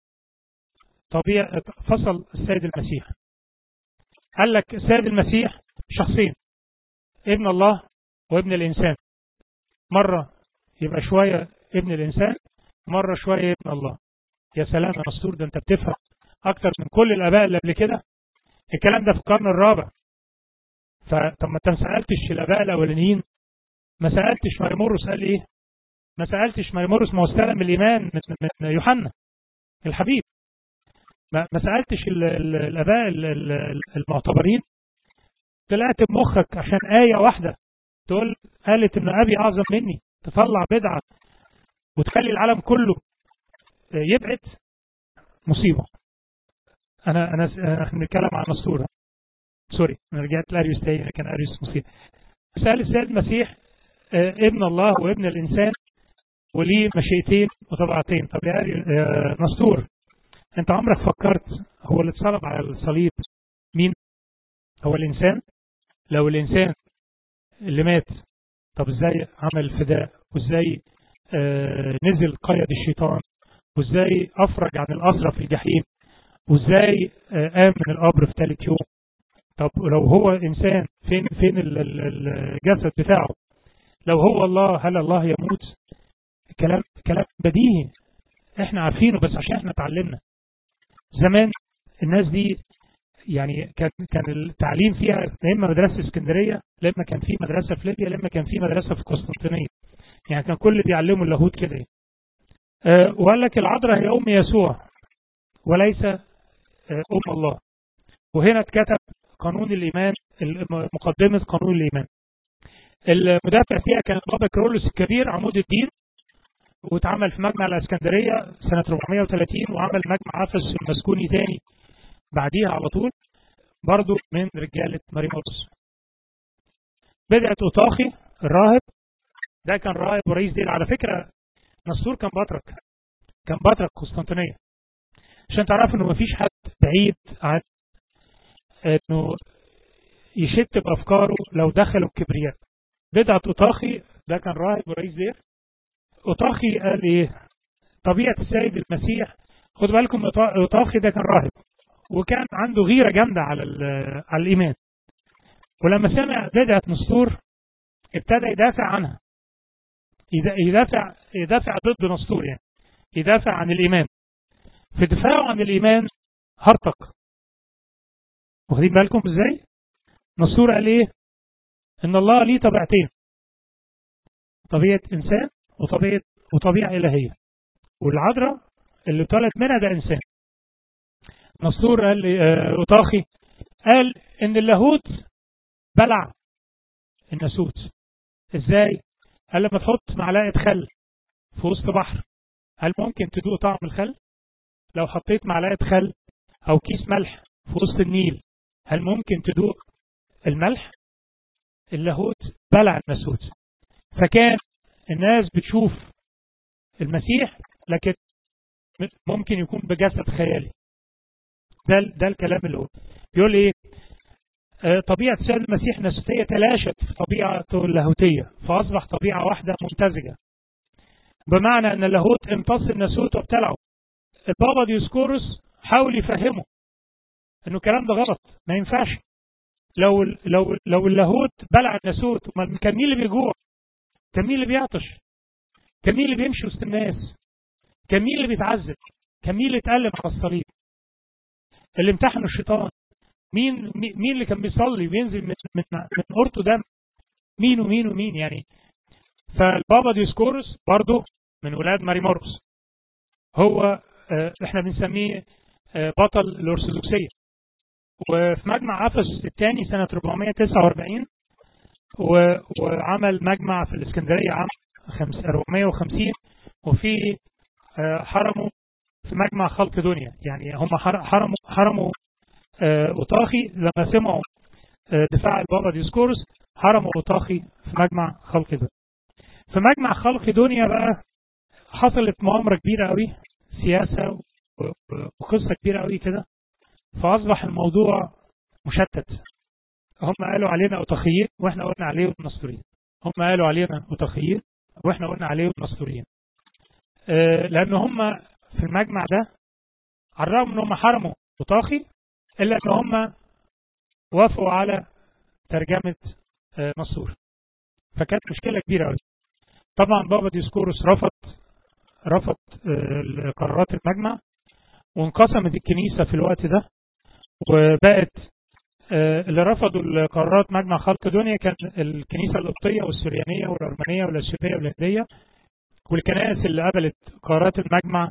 السيد المسيح. قال لك السيد المسيح شخصين، ابن الله وابن الانسان، مره يبقى شويه ابن الانسان، مره شويه ابن الله. يا سلام يا نسطور، ده انت بتفهم اكتر من كل الاباء اللي قبل كده. الكلام ده في القرن الرابع، فطب ما انت ما سالتش الاباء الاولانيين؟ ما سالتش ماريمورس قال ايه؟ ما سالتش ماريمورس ما هو استلم الايمان من يوحنا الحبيب. ما سالتش الاباء المعتبرين؟ طلعت بمخك عشان ايه واحده تقول قالت ان ابي اعظم مني تطلع بدعه وتخلي العالم كله يبعد؟ مصيبه. انا احنا بنتكلم عن نسطور، سوري انا رجعت لاريوس تاني، كان اريوس مصيبه. سأل السيد المسيح ابن الله وابن الانسان وليه مشيئتين وطبيعتين. طب يا نسطور انت عمرك فكرت هو اللي اتصلب على الصليب مين؟ هو الانسان؟ لو الانسان اللي مات، طب ازاي عمل الفداء؟ وازاي نزل قيد الشيطان؟ وازاي افرج عن الاسرى في الجحيم؟ وازاي قام من القبر في ثالث يوم؟ طب لو هو انسان فين الجسد بتاعه؟ لو هو الله هل الله يموت؟ كلام بديهي احنا عارفينه، بس عشان احنا اتعلمنا زمان. الناس دي يعني كان التعليم فيها اما مدرسه اسكندريه، لما كان في مدرسه في ليبيا، لما كان في مدرسه في قسطنطينيه. يعني كان كل بيعلموا اللاهوت كده. وقال لك العذراء هي ام يسوع وليس ام الله. وهنا اتكتب قانون الايمان، مقدمه قانون الايمان. المدافع فيها كان بابا كيرلس الكبير عمود الدين، واتعمل في مجمع الاسكندريه سنه 430، وعمل مجمع افسس المسكوني تاني بعديها على طول برضو من رجاله ماريمورس. بدعه اوطاخي الراهب، ده كان راهب ورئيس دير. على فكره نسطور كان بطرك قسطنطينيه، عشان تعرفوا انه مفيش حد بعيد عن انه يشت بافكاره لو دخلوا الكبرياء. بدعه اوطاخي ده كان راهب ورئيس دير. اوطاخي قال ايه؟ طبيعه السيد المسيح، خدوا بالكم اوطاخي ده كان راهب وكان عنده غيره جامده على الايمان، ولما سمع بدعه نسطور ابتدى يدافع عنها، يدافع ضد نسطور، يعني يدافع عن الايمان. في دفاعه عن الايمان هرطق. واخدين بالكم ازاي؟ نسطور قال ايه؟ ان الله ليه طبيعتين، طبيعه انسان وطبيعه الهيه، والعذراء اللي اتولد منها ده انسان. نسطور قال اوطاخي قال ان اللاهوت بلع الناسوت. ازاي؟ قال لما تحط معلقه خل في وسط بحر، هل ممكن تدوق طعم الخل؟ لو حطيت معلقه خل او كيس ملح في وسط النيل، هل ممكن تدوق الملح؟ اللاهوت بلع الناسوت. فكان الناس بتشوف المسيح لكن ممكن يكون بجسد خيالي. ده الكلام اللي هو بيقول ايه؟ طبيعة السيد المسيح ناسوتية تلاشت في طبيعته اللاهوتية، فأصبح طبيعة واحدة ممتزجة، بمعنى أن اللاهوت امتص الناسوت وابتلعه. البابا ديوسكورس حاول يفهمه أنه الكلام ده غلط، ما ينفعش. لو اللاهوت بلع الناسوت، كان مين اللي بيجوع؟ كان مين اللي بيعطش؟ كان مين اللي بيمشي وسط الناس؟ كان مين اللي بيتعذب؟ كان مين اللي اتألم على الصليب؟ اللي امتحنوا الشيطان مين اللي كان بيصلي وينزل من قرطه دم؟ مين يعني. فالبابا ديوسكورس برضه من ولاد ماريمورس، هو احنا بنسميه بطل الأرثوذكسية. وفي مجمع افسس الثاني سنة 449 وعمل مجمع في الإسكندرية عام 450، وفي حرموا في مجمع خلق دنيا. يعني هم حرموا اوطاخي لما سمعوا دفاع البابا ديوسكورس، حرموا اوطاخي في مجمع خلق دنيا. في مجمع خلق دنيا بقى حصلت مؤامرة كبيرة قوي، سياسة وقصة كبيرة قوي كده، فأصبح الموضوع مشتت. هم قالوا علينا اوطاخيين واحنا قلنا عليهم نسطوريين، هم قالوا علينا اوطاخيين واحنا قلنا عليهم نسطوريين. لأن هم في المجمع ده على الرغم ان هم حرموا اوطاخي إلا أن هم وافقوا على ترجمة نسطور، فكانت مشكلة كبيرة قوي. طبعا بابا ديوسكورس رفض قرارات المجمع، وانقسمت الكنيسة في الوقت ده، وبقت اللي رفضوا القرارات مجمع خلق دنيا كان الكنيسة القبطية والسريانية والأرمنية والأثيوبية والهندية. والكنائس اللي قبلت قرارات المجمع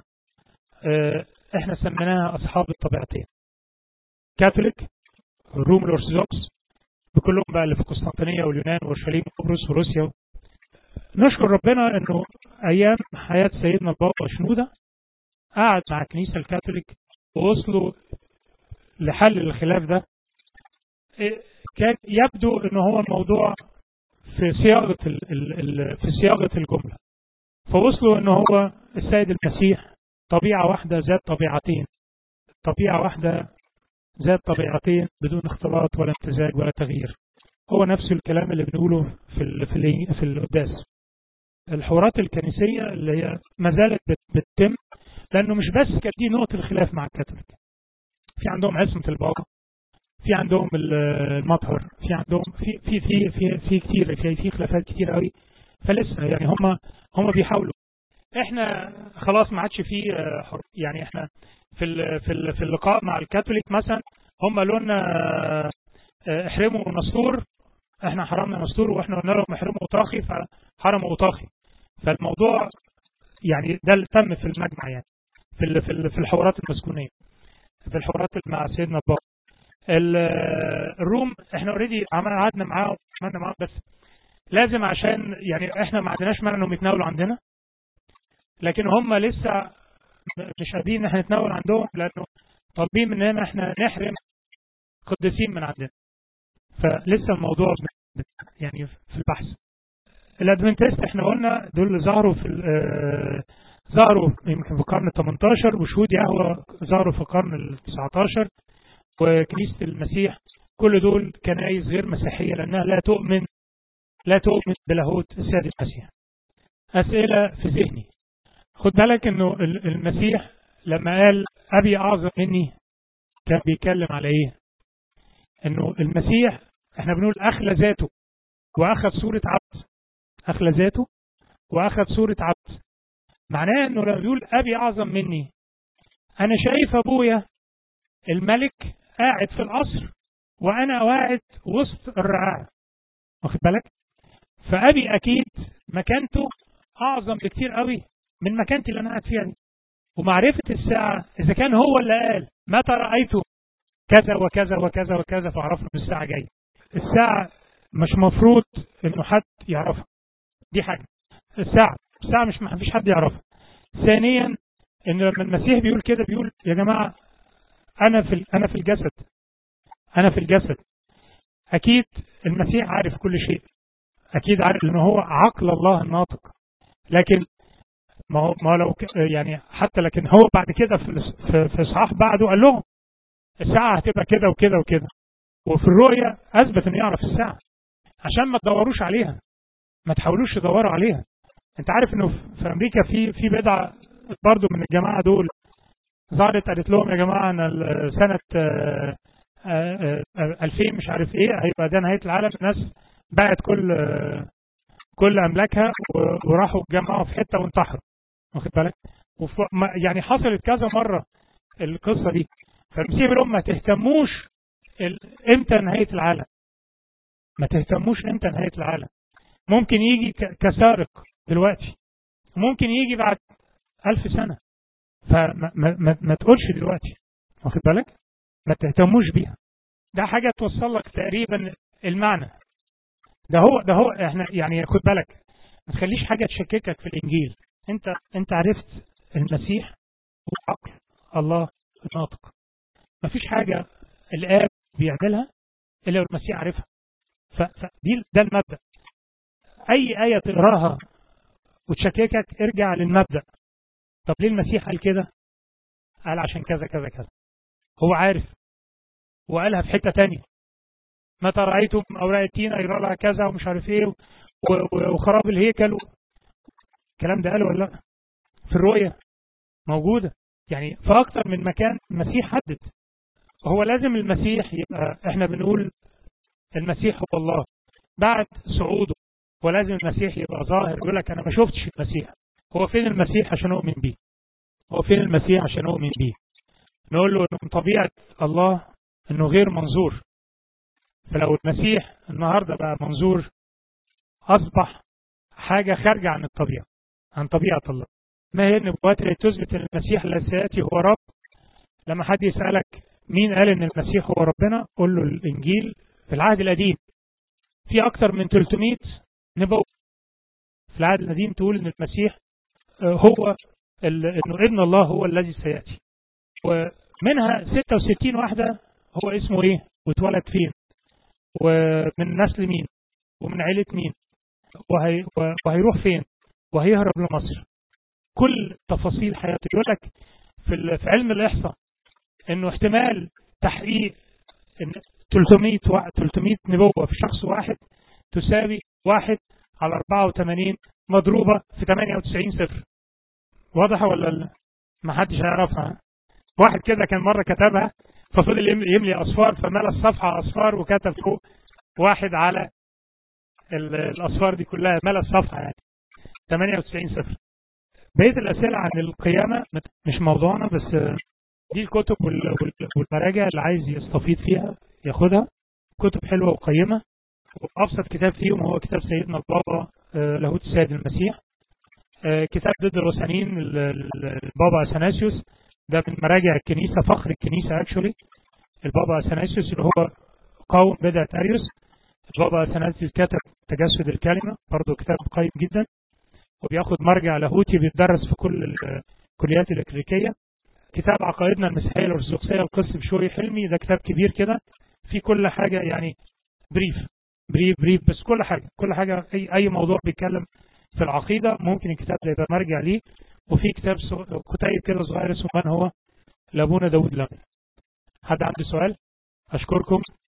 احنا سميناها أصحاب الطبيعتين، كاثوليك، الروم الأرثوذكس بكلهم بقى اللي في قسطنطينية واليونان وأورشليم وقبرص وروسيا. نشكر ربنا انه ايام حياة سيدنا البابا شنودة قعد مع الكنيسة الكاثوليك ووصلوا لحل الخلاف ده. كان يبدو انه هو الموضوع في صياغة الجملة، فوصلوا انه هو السيد المسيح طبيعة واحدة ذات طبيعتين، طبيعة واحدة ذات طبيعتين بدون اختلاط ولا امتزاج ولا تغيير. هو نفس الكلام اللي بنقوله في القداس. الحوارات الكنسية اللي هي ما زالت بتتم، لأنه مش بس كانت دي نقطة الخلاف مع الكاثوليك، في عندهم عصمة البابا، في عندهم المطهر، في عندهم في كتير في خلافات كتير قوي. فلسه يعني هم بيحاولوا. احنا خلاص ما عادش في يعني احنا في اللقاء مع الكاثوليك مثلا هم قالوا لنا احرموا نسطور، احنا حرمنا نسطور، واحنا قلنا لهم احرموا طاخي فحرموا طاخي. فالموضوع يعني ده اللي تم في المجمع، يعني في الحوارات المسكونيه، في الحوارات مع سيدنا البابا. الروم احنا اوريدي قعدنا معاهم بس لازم، عشان يعني احنا ما عندناش مانع انهم يتناولوا عندنا، لكن هم لسه مش قادرين ان احنا نتناول عندهم، لانه طالبين مننا احنا نحرم قديسين من عندنا. فلسه الموضوع يعني في البحث. الادفنتست احنا قلنا دول اللي ظهروا يمكن في القرن ال18، وشهود يهوه ظهروا في القرن ال19، وكنيسة المسيح. كل دول كنائس غير مسيحية لأنها لا تؤمن بلاهوت السيد المسيح. أسئلة في ذهني. خد بالك انه المسيح لما قال أبي أعظم مني كان بيتكلم على ايه؟ انه المسيح احنا بنقول أخلى ذاته وأخذ صورة عبد، أخلى ذاته وأخذ صورة عبد. معناه انه لما بيقول أبي أعظم مني، أنا شايف أبويا الملك قاعد في القصر وأنا قاعد وسط الرعاع، واخد بالك؟ فأبي أكيد مكانته أعظم بكتير قوي من مكانتي اللي أنا قاعد فيها دي. ومعرفة الساعة إذا كان هو اللي قال متى رأيته كذا وكذا وكذا وكذا فعرفنا إن الساعة جاية. الساعة مش مفروض إنه حد يعرفها، دي حاجة. الساعة مش ما فيش حد يعرفها. ثانيا إن لما المسيح بيقول كده بيقول يا جماعة أنا في الجسد. أكيد المسيح عارف كل شيء، أكيد عارف لأنه هو عقل الله الناطق. لكن ما هو لو يعني حتى لكن هو بعد كده في إصحاح بعده قال لهم الساعة هتبقى كده وكده وكده، وفي الرؤية أثبت إنه يعرف الساعة عشان ما تدوروش عليها، ما تحاولوش تدوروا عليها. أنت عارف إنه في أمريكا في بدعة برضو من الجماعة دول ظهرت قالت لهم يا جماعة أن سنة 2000 مش عارف إيه هيبقى ده نهاية العالم. الناس باعت كل أملاكها وراحوا اتجمعوا في حتة وانتحروا، واخد بالك؟ يعني حصلت كذا مرة القصة دي. فالمسيح بيقول لهم ما تهتموش امتى نهاية العالم، ما تهتموش امتى نهاية العالم. ممكن يجي كسارق دلوقتي، ممكن يجي بعد 1000 سنة، فما تقولش دلوقتي، واخد بالك؟ ما تهتموش بيها. ده حاجة توصل لك تقريبا المعنى. ده هو احنا يعني خد بالك ما تخليش حاجة تشككك في الإنجيل. انت عرفت المسيح هو عقل الله الناطق. ما فيش حاجة الآب بيعملها إلا المسيح عارفها. ده المبدأ. أي آية تقراها وتشككك ارجع للمبدأ. طب ليه المسيح قال كده؟ قال عشان كذا كذا كذا. هو عارف وقالها في حتة تانية. متى رأيتم أوراق التين يرى لها كذا ومش عارف ايه وخراب الهيكل الكلام ده قاله ولا لا؟ في الرؤية موجودة، يعني في أكتر من مكان المسيح حدد. هو لازم المسيح يبقى احنا بنقول المسيح هو الله بعد صعوده، ولازم المسيح يبقى ظاهر. يقول لك أنا ما شفتش المسيح. هو فين المسيح عشان أؤمن بيه؟ هو فين المسيح عشان أؤمن بيه؟ نقول له إنه من طبيعة الله إنه غير منظور، فلو المسيح النهاردة بقى منظور أصبح حاجة خارجة عن الطبيعة، عن طبيعة الله. ما هي النبوات اللي تثبت أن المسيح الذي سيأتي هو رب؟ لما حد يسألك مين قال أن المسيح هو ربنا، قول له الإنجيل في العهد القديم في أكثر من 300 نبوة في العهد القديم تقول أن المسيح هو أنه ابن الله هو الذي سيأتي، ومنها 66 واحدة هو اسمه إيه واتولد فين ومن نسل مين ومن عيلة مين وهيروح فين وهيهرب لمصر، كل تفاصيل حياته. يقول لك في علم الإحصاء إنه احتمال تحقيق 300 نبوة في شخص واحد تساوي 1/84 مضروبة في 98 صفر. واضحة ولا ما حدش هيعرفها؟ واحد كده كان مرة كتبها ففضل يملي أصفار فملى الصفحة أصفار وكتب فوق 1 على الأصفار دي كلها، ملى الصفحة يعني 98 صفر. بقية الأسئلة عن القيامة مش موضوعنا، بس دي الكتب والمراجع اللي عايز يستفيد فيها ياخدها، كتب حلوة وقيمة. وأبسط كتاب فيهم هو كتاب سيدنا البابا لاهوت السيد المسيح، كتاب ضد الوثنيين البابا أثناسيوس، ده من مراجع الكنيسة، فخر الكنيسة اكشولي. البابا أثناسيوس اللي هو قاوم بدعة أريوس، البابا أثناسيوس كتب تجسد الكلمة، برضه كتاب قيم جدا وبياخد مرجع لاهوتي بيتدرس في كل الكليات الإكليريكية. كتاب عقائدنا المسيحية الأرثوذكسية القس بشوي حلمي، ده كتاب كبير كده في كل حاجة، يعني بريف بس كل حاجة أي موضوع بيتكلم في العقيدة ممكن الكتاب ده يبقى مرجع ليه. وفي كتاب كتيب كده صغير اسمه من هو لابونا داود لم. حد عنده سؤال؟ أشكركم.